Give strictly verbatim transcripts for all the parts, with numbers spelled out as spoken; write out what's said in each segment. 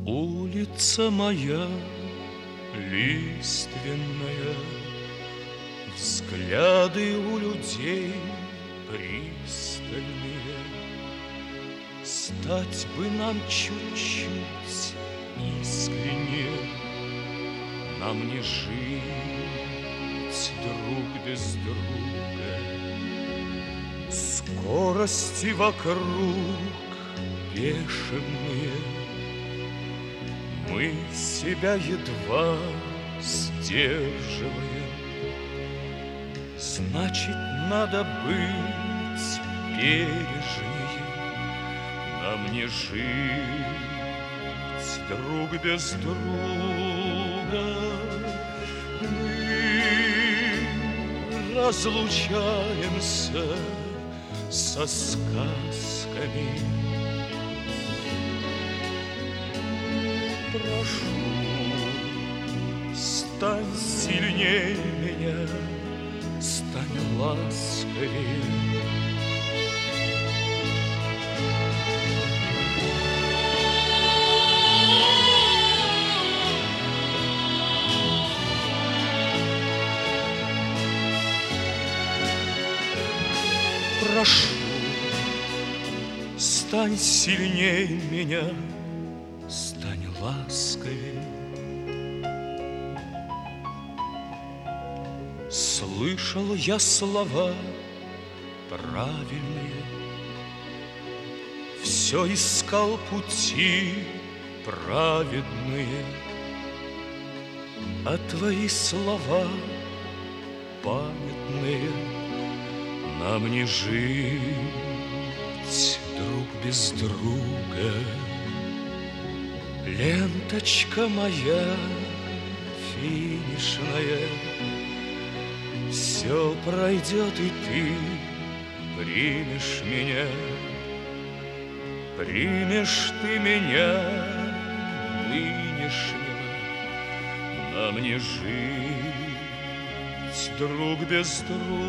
Улица моя лиственная, взгляды у людей пристальные. Стать бы нам чуть-чуть искренне, нам не жить друг без друга. Скорости вокруг бешеные, мы себя едва сдерживаем. Значит, надо быть бережнее, нам не жить друг без друга. Мы разлучаемся со сказками. Прошу, стань сильнее меня, стань ласковее. Прошу, стань сильнее меня, стань ласковее. Слышал я слова правильные, все искал пути праведные, а твои слова памятные. Нам не жить друг без друга. Ленточка моя финишная, все пройдет, и ты примешь меня. Примешь ты меня нынешнего. Нам не жить друг без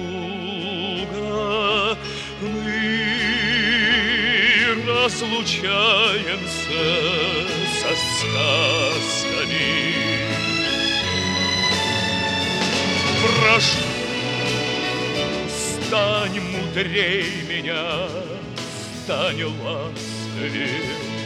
друга. Мы разлучаемся со сказками. Прошу, стань мудрей меня, стань ласковее.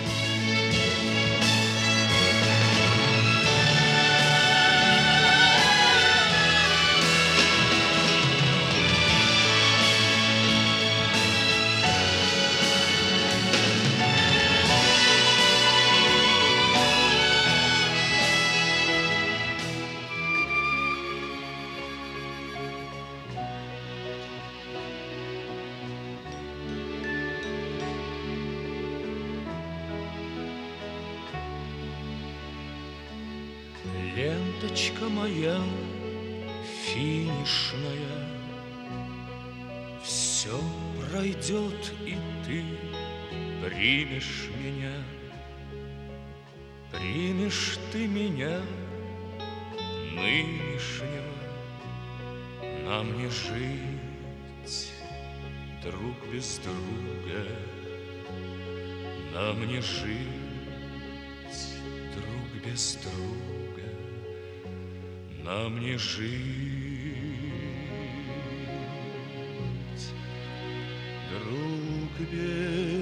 Ленточка моя финишная, все пройдет, и ты примешь меня. Примешь ты меня нынешнего. Нам не жить друг без друга. Нам не жить друг без друга. Нам не жить друг без